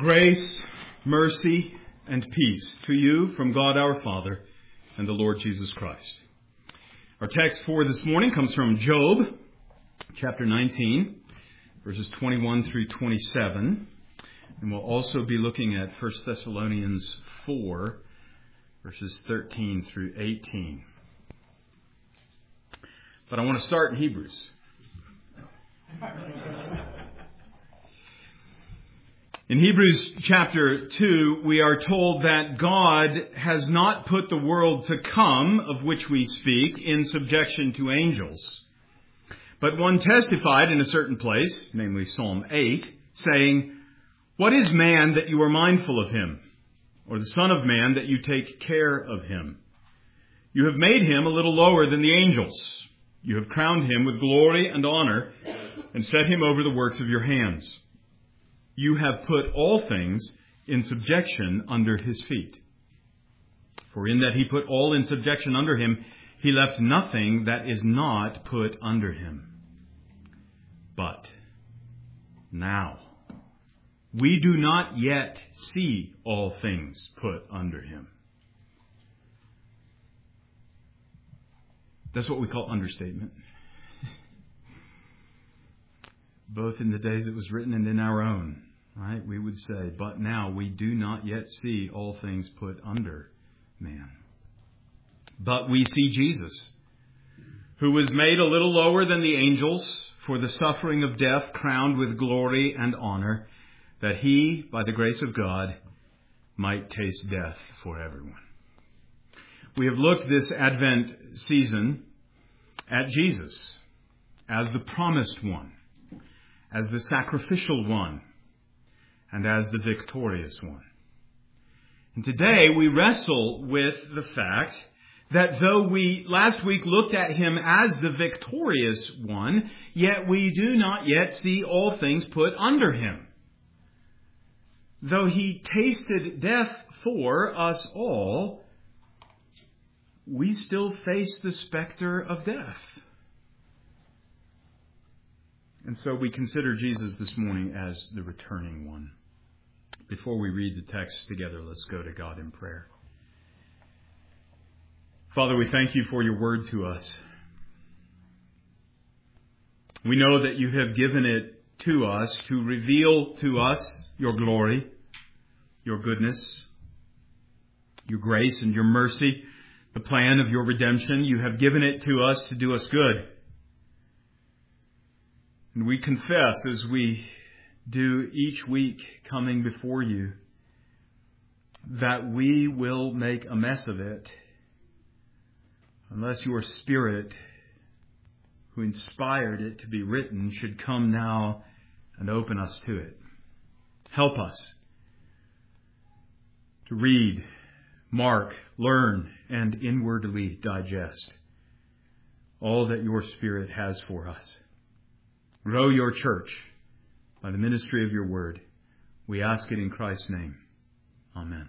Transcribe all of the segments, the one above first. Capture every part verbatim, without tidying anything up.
Grace, mercy, and peace to you from God our Father and the Lord Jesus Christ. Our text for this morning comes from Job, chapter nineteen, verses twenty-one through twenty-seven. And we'll also be looking at First Thessalonians four, verses thirteen through eighteen. But I want to start in Hebrews. In Hebrews chapter two, we are told that God has not put the world to come, of which we speak, in subjection to angels. But one testified in a certain place, namely Psalm eight, saying, "What is man that you are mindful of him, or the son of man that you take care of him? You have made him a little lower than the angels. You have crowned him with glory and honor and set him over the works of your hands. You have put all things in subjection under his feet. For in that he put all in subjection under him, he left nothing that is not put under him. But now we do not yet see all things put under him." That's what we call understatement. Both in the days it was written and in our own, right? We would say, but now we do not yet see all things put under man. But we see Jesus, who was made a little lower than the angels for the suffering of death, crowned with glory and honor, that he, by the grace of God, might taste death for everyone. We have looked this Advent season at Jesus as the promised one, as the sacrificial one, and as the victorious one. And today we wrestle with the fact that though we last week looked at him as the victorious one, yet we do not yet see all things put under him. Though he tasted death for us all, we still face the specter of death. And so we consider Jesus this morning as the returning one. Before we read the text together, let's go to God in prayer. Father, we thank you for your word to us. We know that you have given it to us to reveal to us your glory, your goodness, your grace and your mercy, the plan of your redemption. You have given it to us to do us good. And we confess, as we do each week coming before you, that we will make a mess of it unless your Spirit, who inspired it to be written, should come now and open us to it. Help us to read, mark, learn, and inwardly digest all that your Spirit has for us. Grow your church by the ministry of your word. We ask it in Christ's name. Amen.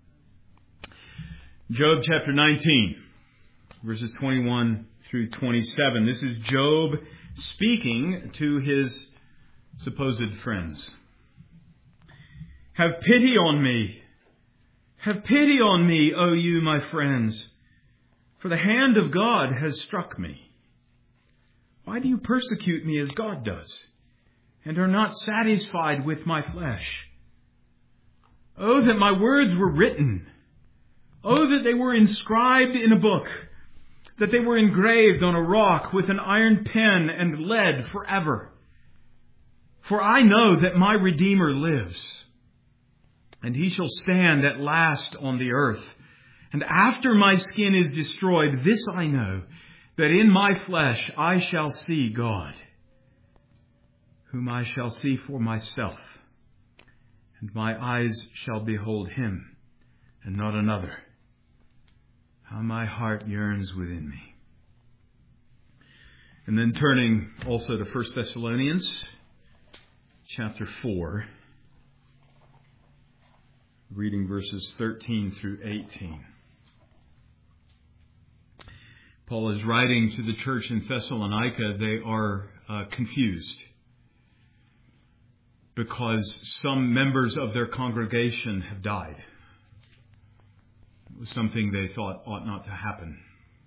Job chapter nineteen, verses twenty-one through twenty-seven. This is Job speaking to his supposed friends. "Have pity on me. Have pity on me, O you, my friends, for the hand of God has struck me. Why do you persecute me as God does, and are not satisfied with my flesh? Oh, that my words were written. Oh, that they were inscribed in a book, that they were engraved on a rock with an iron pen and lead forever. For I know that my Redeemer lives, and he shall stand at last on the earth. And after my skin is destroyed, this I know, that in my flesh I shall see God, whom I shall see for myself, and my eyes shall behold him, and not another. How my heart yearns within me." And then turning also to First Thessalonians chapter four, reading verses thirteen through eighteen. Paul is writing to the church in Thessalonica. They are uh, confused. because some members of their congregation have died. It was something they thought ought not to happen.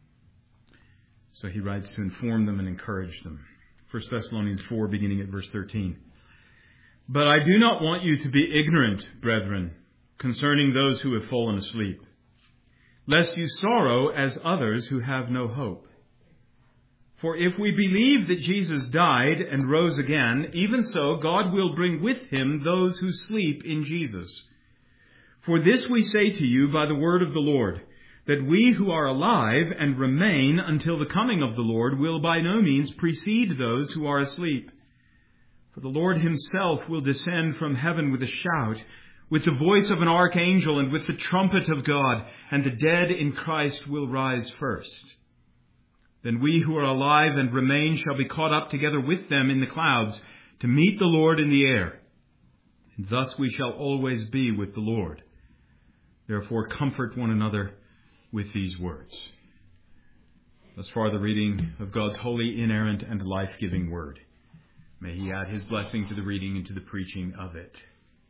So he writes to inform them and encourage them. First Thessalonians four, beginning at verse thirteen. But I do not want you to be ignorant, brethren, concerning those who have fallen asleep, lest you sorrow as others who have no hope. For if we believe that Jesus died and rose again, even so God will bring with him those who sleep in Jesus. For this we say to you by the word of the Lord, that we who are alive and remain until the coming of the Lord will by no means precede those who are asleep. For the Lord himself will descend from heaven with a shout, with the voice of an archangel and with the trumpet of God, and the dead in Christ will rise first. Then we who are alive and remain shall be caught up together with them in the clouds to meet the Lord in the air. And thus we shall always be with the Lord. Therefore comfort one another with these words. Thus far the reading of God's holy, inerrant, and life-giving word. May he add his blessing to the reading and to the preaching of it.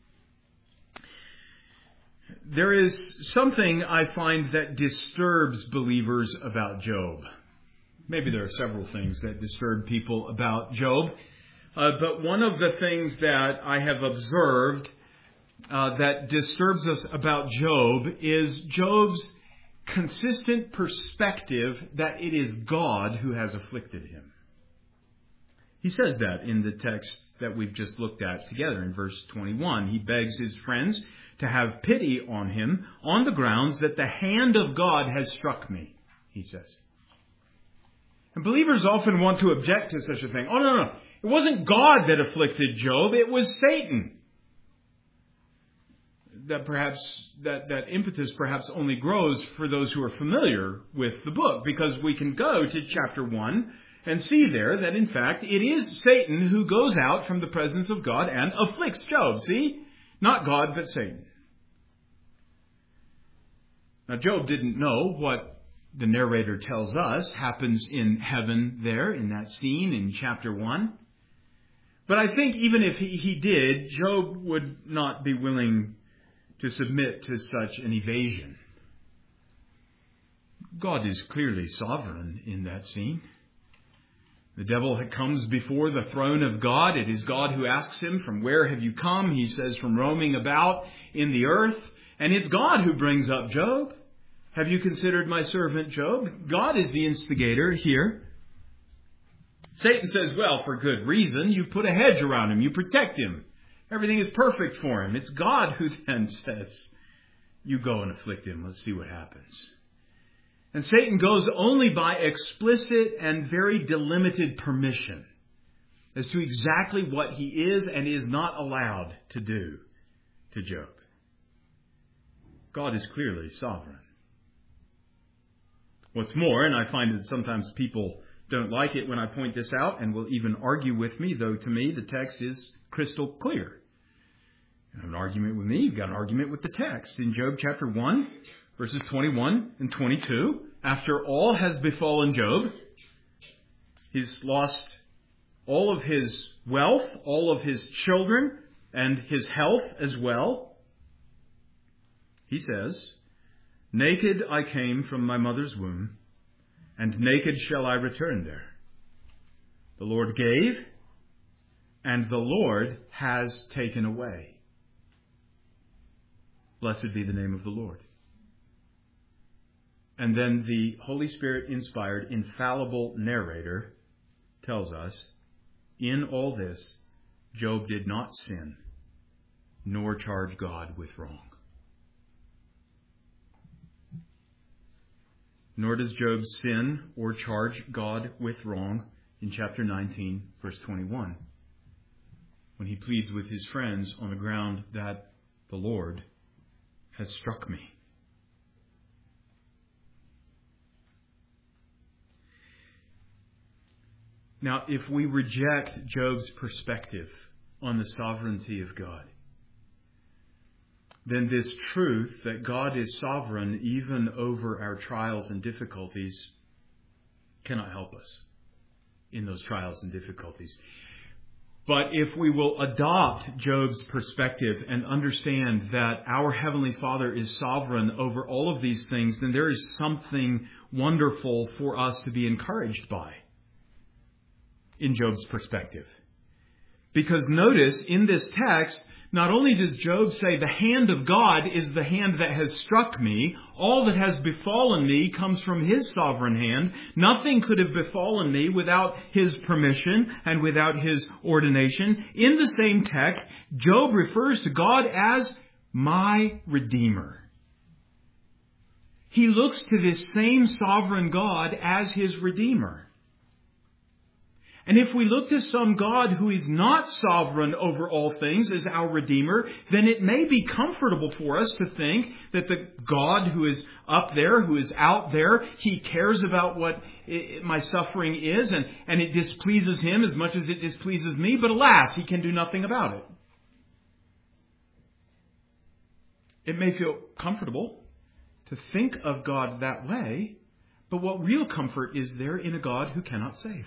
There is something I find that disturbs believers about Job. Maybe there are several things that disturb people about Job. Uh, but one of the things that I have observed uh, that disturbs us about Job is Job's consistent perspective that it is God who has afflicted him. He says that in the text that we've just looked at together in verse twenty-one. He begs his friends to have pity on him on the grounds that the hand of God has struck me, he says. And believers often want to object to such a thing. Oh, no, no. It wasn't God that afflicted Job. It was Satan. That perhaps, that, that impetus perhaps only grows for those who are familiar with the book, because we can go to chapter one and see there that in fact it is Satan who goes out from the presence of God and afflicts Job. See? Not God, but Satan. Now Job didn't know what the narrator tells us happens in heaven there in that scene in chapter one. But I think even if he, he did, Job would not be willing to submit to such an evasion. God is clearly sovereign in that scene. The devil comes before the throne of God. It is God who asks him, from where have you come? He says, from roaming about in the earth. And it's God who brings up Job. Have you considered my servant Job? God is the instigator here. Satan says, well, for good reason. You put a hedge around him. You protect him. Everything is perfect for him. It's God who then says, you go and afflict him. Let's see what happens. And Satan goes only by explicit and very delimited permission as to exactly what he is and is not allowed to do to Job. God is clearly sovereign. What's more, and I find that sometimes people don't like it when I point this out and will even argue with me, though to me the text is crystal clear. You have an argument with me, you've got an argument with the text. In Job chapter one, verses twenty-one and twenty-two, after all has befallen Job, he's lost all of his wealth, all of his children, and his health as well. He says, naked I came from my mother's womb, and naked shall I return there. The Lord gave, and the Lord has taken away. Blessed be the name of the Lord. And then the Holy Spirit-inspired, infallible narrator tells us, in all this, Job did not sin, nor charge God with wrong. Nor does Job sin or charge God with wrong in chapter nineteen, verse twenty-one, when he pleads with his friends on the ground that the Lord has struck me. Now, if we reject Job's perspective on the sovereignty of God, then this truth that God is sovereign even over our trials and difficulties cannot help us in those trials and difficulties. But if we will adopt Job's perspective and understand that our Heavenly Father is sovereign over all of these things, then there is something wonderful for us to be encouraged by in Job's perspective. Because notice, in this text, not only does Job say, the hand of God is the hand that has struck me, all that has befallen me comes from His sovereign hand. Nothing could have befallen me without His permission and without His ordination. In the same text, Job refers to God as my Redeemer. He looks to this same sovereign God as his Redeemer. And if we look to some God who is not sovereign over all things as our Redeemer, then it may be comfortable for us to think that the God who is up there, who is out there, He cares about what my suffering is, and, and it displeases Him as much as it displeases me, but alas, He can do nothing about it. It may feel comfortable to think of God that way, but what real comfort is there in a God who cannot save?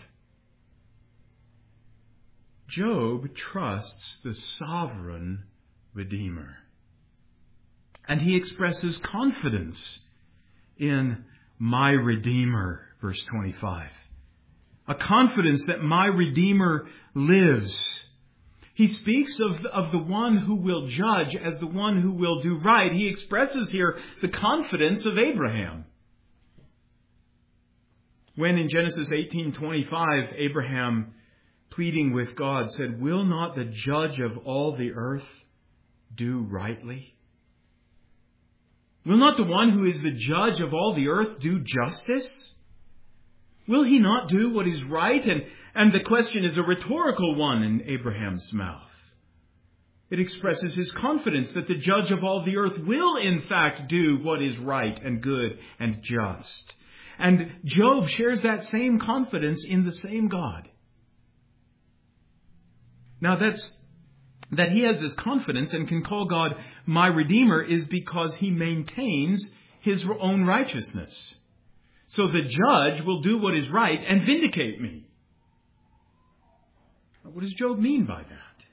Job trusts the sovereign Redeemer. And he expresses confidence in my Redeemer, verse twenty-five. A confidence that my Redeemer lives. He speaks of, of the one who will judge as the one who will do right. He expresses here the confidence of Abraham. When in Genesis eighteen twenty-five, Abraham, pleading with God, said, "Will not the judge of all the earth do rightly? Will not the one who is the judge of all the earth do justice? Will he not do what is right?" And, and the question is a rhetorical one in Abraham's mouth. It expresses his confidence that the judge of all the earth will in fact do what is right and good and just. And Job shares that same confidence in the same God. Now that's, that he has this confidence and can call God my Redeemer is because he maintains his own righteousness. So the judge will do what is right and vindicate me. What does Job mean by that?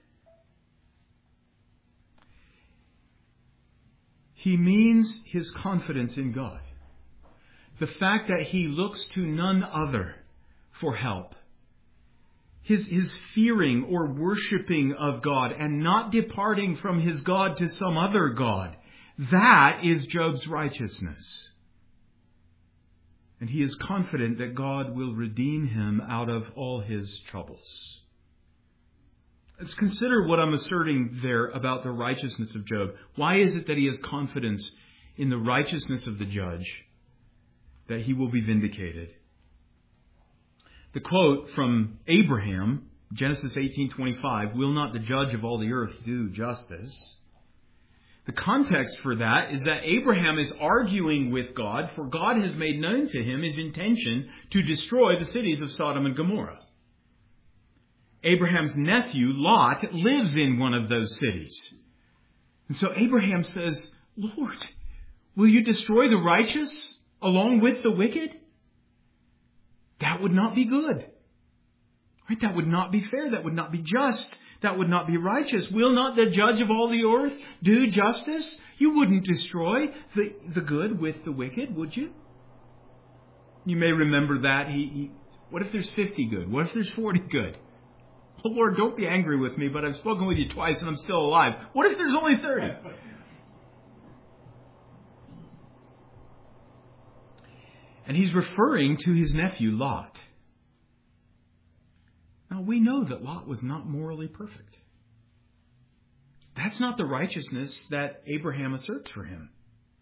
He means his confidence in God. The fact that he looks to none other for help. His, his fearing or worshiping of God and not departing from his God to some other God. That is Job's righteousness. And he is confident that God will redeem him out of all his troubles. Let's consider what I'm asserting there about the righteousness of Job. Why is it that he has confidence in the righteousness of the judge, that he will be vindicated? The quote from Abraham, Genesis eighteen twenty-five, "Will not the judge of all the earth do justice?" The context for that is that Abraham is arguing with God, for God has made known to him his intention to destroy the cities of Sodom and Gomorrah. Abraham's nephew, Lot, lives in one of those cities. And so Abraham says, "Lord, will you destroy the righteous along with the wicked? That would not be good. Right? That would not be fair. That would not be just. That would not be righteous. Will not the judge of all the earth do justice? You wouldn't destroy the, the good with the wicked, would you?" You may remember that. He, he, what if there's fifty good? What if there's forty good? "Oh, Lord, don't be angry with me, but I've spoken with you twice and I'm still alive. What if there's only thirty? And he's referring to his nephew, Lot. Now, we know that Lot was not morally perfect. That's not the righteousness that Abraham asserts for him.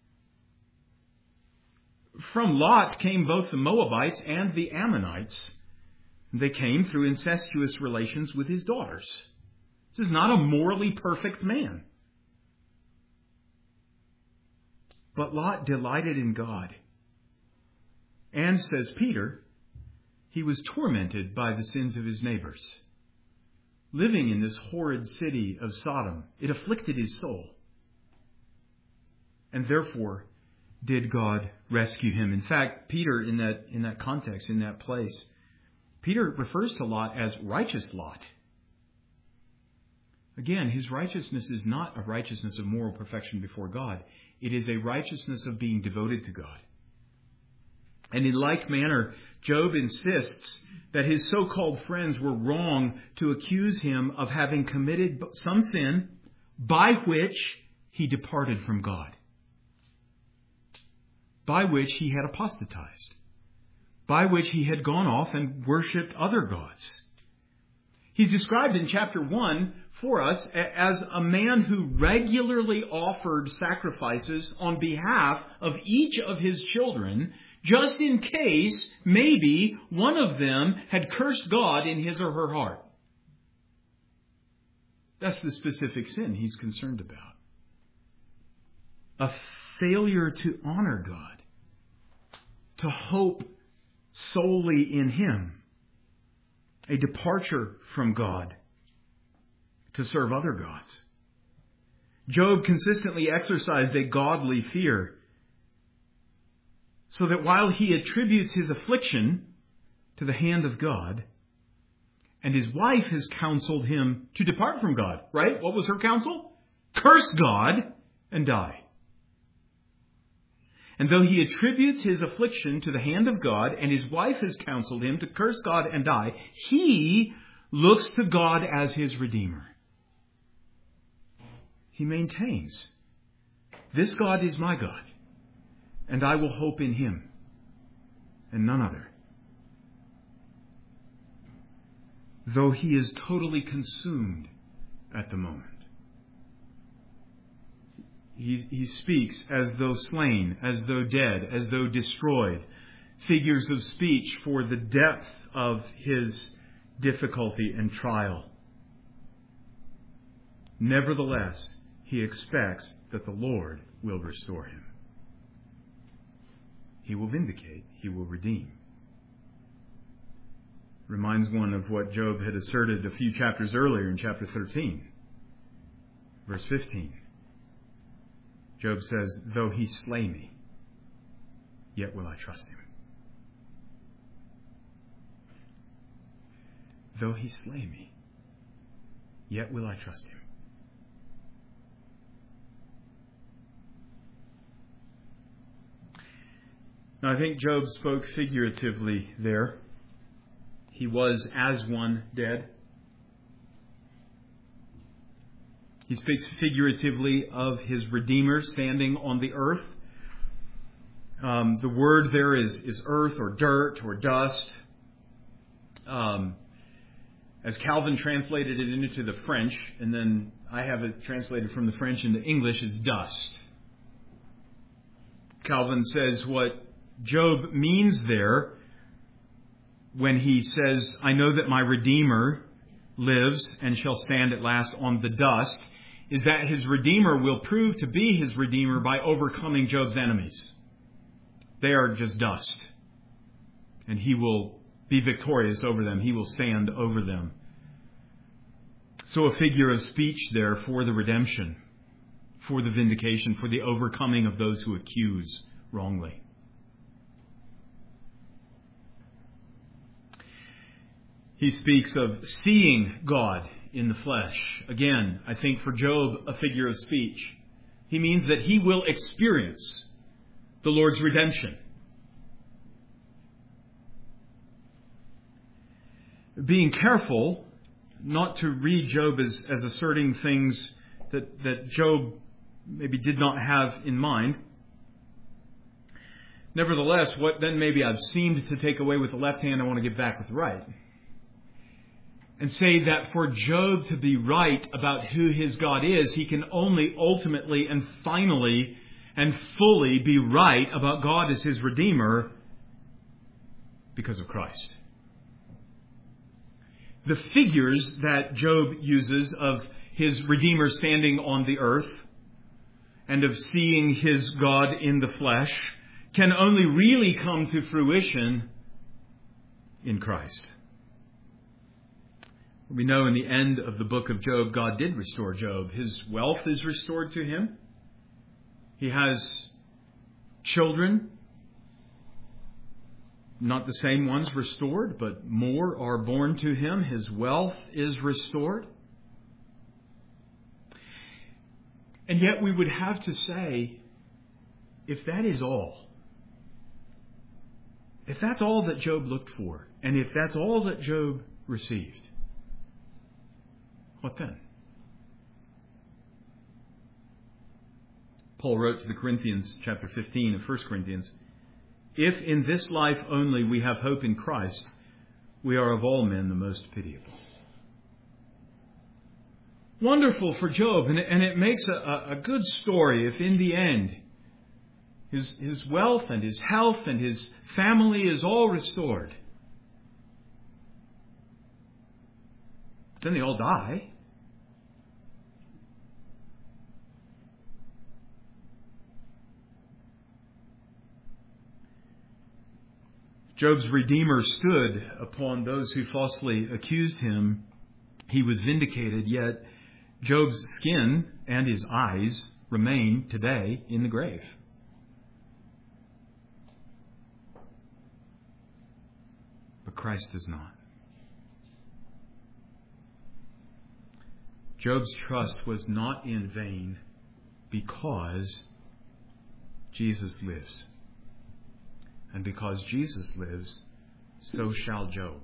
From Lot came both the Moabites and the Ammonites. They came through incestuous relations with his daughters. This is not a morally perfect man. But Lot delighted in God. And, says Peter, he was tormented by the sins of his neighbors. Living in this horrid city of Sodom, it afflicted his soul. And therefore did God rescue him. In fact, Peter, in that, in that context, in that place, Peter refers to Lot as righteous Lot. Again, his righteousness is not a righteousness of moral perfection before God. It is a righteousness of being devoted to God. And in like manner, Job insists that his so-called friends were wrong to accuse him of having committed some sin by which he departed from God, by which he had apostatized, by which he had gone off and worshipped other gods. He's described in chapter one for us as a man who regularly offered sacrifices on behalf of each of his children, just in case maybe one of them had cursed God in his or her heart. That's the specific sin he's concerned about. A failure to honor God, to hope solely in Him. A departure from God to serve other gods. Job consistently exercised a godly fear, so that while he attributes his affliction to the hand of God, and his wife has counseled him to depart from God, right? What was her counsel? Curse God and die. And though he attributes his affliction to the hand of God, and his wife has counseled him to curse God and die, he looks to God as his Redeemer. He maintains, this God is my God, and I will hope in Him, and none other. Though he is totally consumed at the moment. He, he speaks as though slain, as though dead, as though destroyed. Figures of speech for the depth of his difficulty and trial. Nevertheless, he expects that the Lord will restore him. He will vindicate. He will redeem. Reminds one of what Job had asserted a few chapters earlier in chapter thirteen, verse fifteen. Job says, though he slay me, yet will I trust him. Though he slay me, yet will I trust him. Now, I think Job spoke figuratively there. He was as one dead. He speaks figuratively of his Redeemer standing on the earth. Um, the word there is, is earth or dirt or dust. Um, as Calvin translated it into the French, and then I have it translated from the French into English, is dust. Calvin says what Job means there when he says, I know that my Redeemer lives and shall stand at last on the dust, is that his Redeemer will prove to be his Redeemer by overcoming Job's enemies. They are just dust. And he will be victorious over them. He will stand over them. So a figure of speech there for the redemption, for the vindication, for the overcoming of those who accuse wrongly. He speaks of seeing God in the flesh. Again, I think for Job, a figure of speech. He means that he will experience the Lord's redemption. Being careful not to read Job as, as asserting things that, that Job maybe did not have in mind. Nevertheless, what then maybe I've seemed to take away with the left hand, I want to give back with the right. And say that for Job to be right about who his God is, he can only ultimately and finally and fully be right about God as his Redeemer because of Christ. The figures that Job uses of his Redeemer standing on the earth and of seeing his God in the flesh can only really come to fruition in Christ. We know in the end of the book of Job, God did restore Job. His wealth is restored to him. He has children, not the same ones restored, but more are born to him. His wealth is restored. And yet we would have to say, if that is all, if that's all that Job looked for, and if that's all that Job received, what then? Paul wrote to the Corinthians, chapter fifteen of First Corinthians, if in this life only we have hope in Christ, we are of all men the most pitiable. Wonderful for Job, and it, and it makes a, a good story if in the end his, his wealth and his health and his family is all restored. But then they all die. Job's Redeemer stood upon those who falsely accused him. He was vindicated, yet Job's skin and his eyes remain today in the grave. But Christ does not. Job's trust was not in vain because Jesus lives. And because Jesus lives, so shall Job.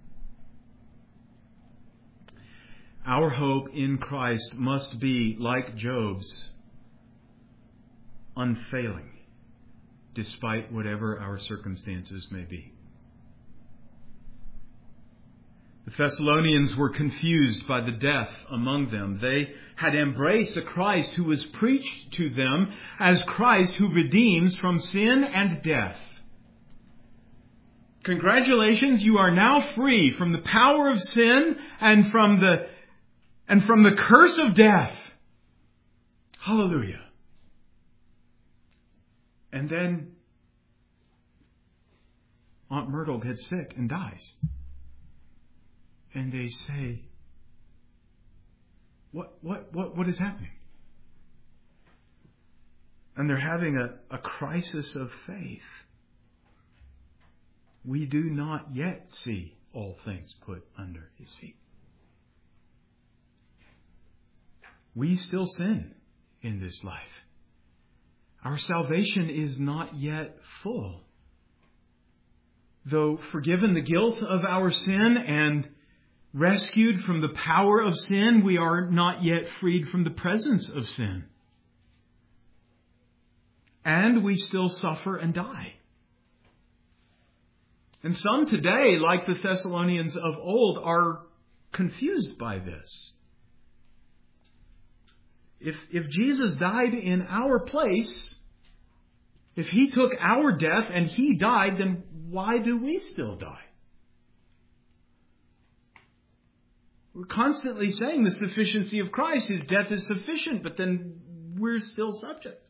Our hope in Christ must be, like Job's, unfailing, despite whatever our circumstances may be. The Thessalonians were confused by the death among them. They had embraced a Christ who was preached to them as Christ who redeems from sin and death. Congratulations, you are now free from the power of sin and from the and from the curse of death. Hallelujah. And then Aunt Myrtle gets sick and dies. And they say, What what what what is happening? And they're having a, a crisis of faith. We do not yet see all things put under his feet. We still sin in this life. Our salvation is not yet full. Though forgiven the guilt of our sin and rescued from the power of sin, we are not yet freed from the presence of sin. And we still suffer and die. And some today, like the Thessalonians of old, are confused by this. If, if Jesus died in our place, if he took our death and he died, then why do we still die? We're constantly saying the sufficiency of Christ, his death is sufficient, but then we're still subject.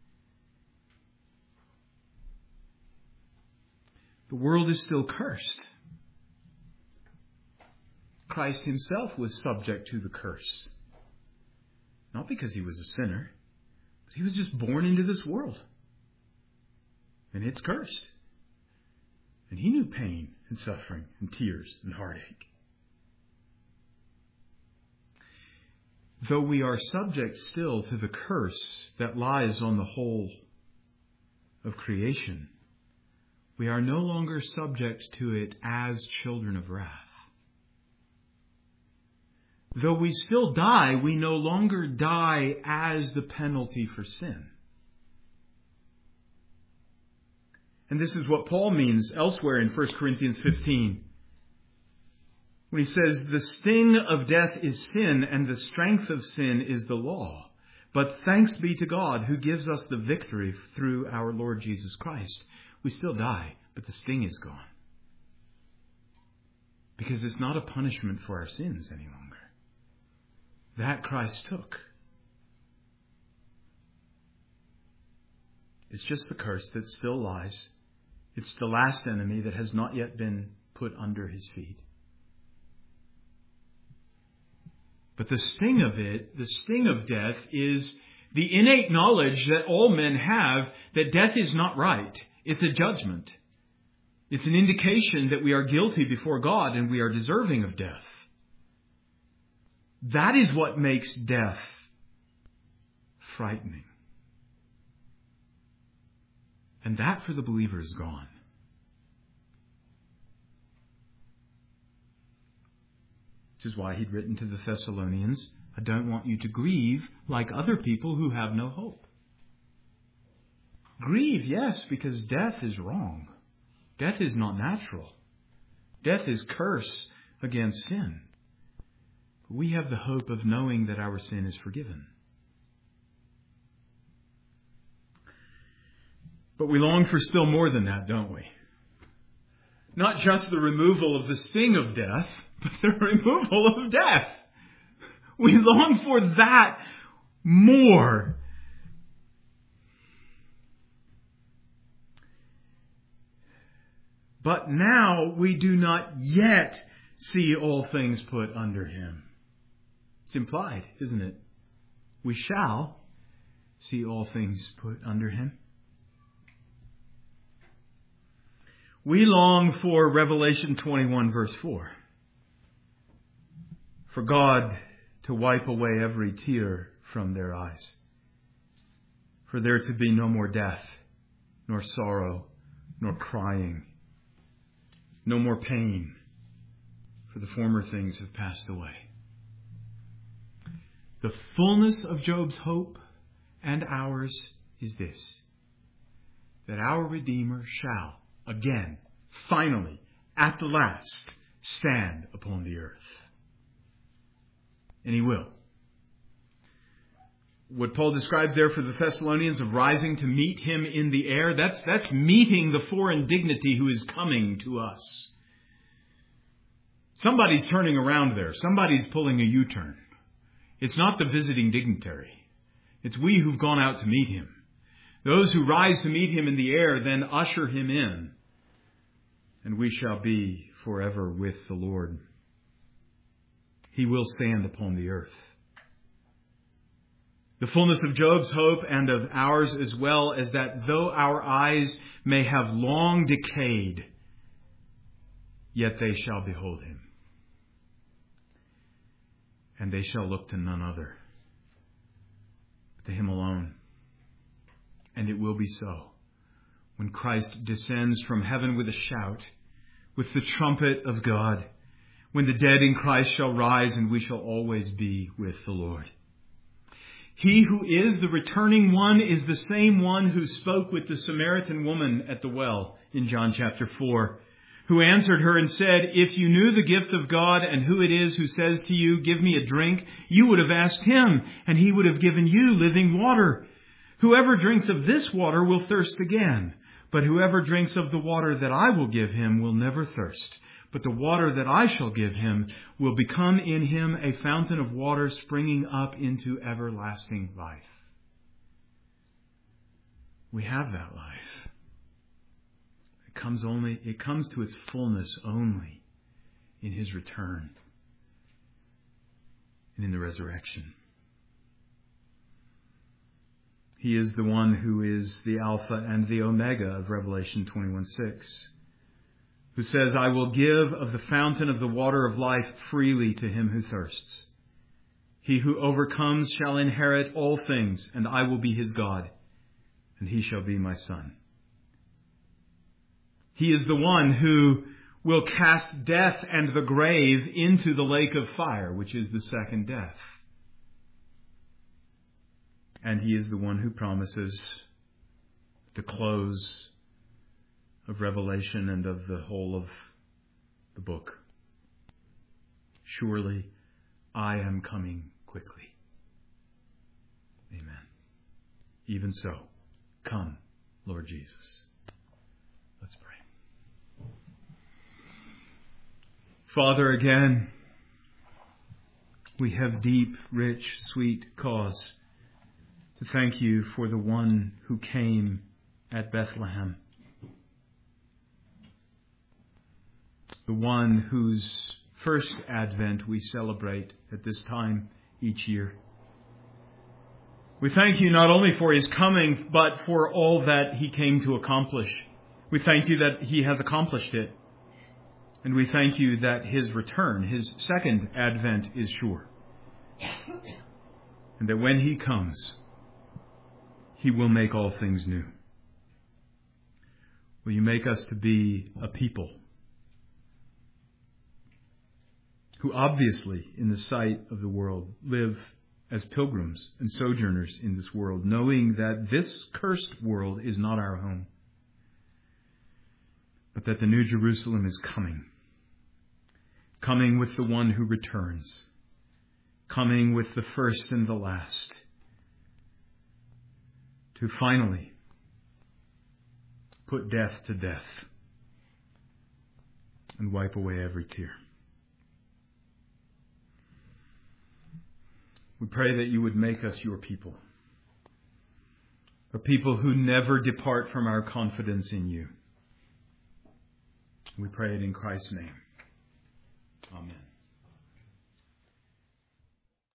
The world is still cursed. Christ himself was subject to the curse. Not because he was a sinner, but he was just born into this world. And it's cursed. And he knew pain and suffering and tears and heartache. Though we are subject still to the curse that lies on the whole of creation, we are no longer subject to it as children of wrath. Though we still die, we no longer die as the penalty for sin. And this is what Paul means elsewhere in First Corinthians fifteen. When he says, the sting of death is sin, and the strength of sin is the law. But thanks be to God who gives us the victory through our Lord Jesus Christ. We still die, but the sting is gone. Because it's not a punishment for our sins any longer. That Christ took. It's just the curse that still lies. It's the last enemy that has not yet been put under his feet. But the sting of it, the sting of death, is the innate knowledge that all men have that death is not right. It's a judgment. It's an indication that we are guilty before God and we are deserving of death. That is what makes death frightening. And that for the believer is gone. Which is why he'd written to the Thessalonians, I don't want you to grieve like other people who have no hope. Grieve, yes, because death is wrong. Death is not natural. Death is curse against sin. But we have the hope of knowing that our sin is forgiven. But we long for still more than that, don't we? Not just the removal of the sting of death, but the removal of death. We long for that more. But now we do not yet see all things put under him. It's implied, isn't it? We shall see all things put under him. We long for Revelation twenty-one verse four. For God to wipe away every tear from their eyes. For there to be no more death, nor sorrow, nor crying, no more pain, for the former things have passed away. The fullness of Job's hope and ours is this, that our Redeemer shall again, finally, at the last, stand upon the earth. And he will. What Paul describes there for the Thessalonians of rising to meet him in the air, that's, that's meeting the foreign dignity who is coming to us. Somebody's turning around there. Somebody's pulling a U-turn. It's not the visiting dignitary. It's we who've gone out to meet him. Those who rise to meet him in the air then usher him in. And we shall be forever with the Lord. He will stand upon the earth. The fullness of Job's hope and of ours as well is that though our eyes may have long decayed, yet they shall behold him. And they shall look to none other, but to him alone. And it will be so when Christ descends from heaven with a shout, with the trumpet of God, when the dead in Christ shall rise and we shall always be with the Lord. He who is the returning one is the same one who spoke with the Samaritan woman at the well in John chapter four, who answered her and said, if you knew the gift of God and who it is who says to you, give me a drink, you would have asked him, and he would have given you living water. Whoever drinks of this water will thirst again, but whoever drinks of the water that I will give him will never thirst. But the water that I shall give him will become in him a fountain of water springing up into everlasting life. We have that life. It comes only, it comes to its fullness only in his return and in the resurrection. He is the one who is the Alpha and the Omega of Revelation twenty-one six. Who says, I will give of the fountain of the water of life freely to him who thirsts. He who overcomes shall inherit all things, and I will be his God, and he shall be my son. He is the one who will cast death and the grave into the lake of fire, which is the second death. And he is the one who promises the close of Revelation and of the whole of the book. Surely I am coming quickly. Amen. Even so, come, Lord Jesus. Let's pray. Father, again, we have deep, rich, sweet cause to thank you for the one who came at Bethlehem. The one whose first advent we celebrate at this time each year. We thank you not only for his coming, but for all that he came to accomplish. We thank you that he has accomplished it. And we thank you that his return, his second advent, is sure. And that when he comes, He will make all things new. Will you make us to be a people who obviously, in the sight of the world, live as pilgrims and sojourners in this world, knowing that this cursed world is not our home, but that the New Jerusalem is coming, coming with the one who returns, coming with the first and the last, to finally put death to death and wipe away every tear. We pray that you would make us your people, a people who never depart from our confidence in you. We pray it in Christ's name. Amen.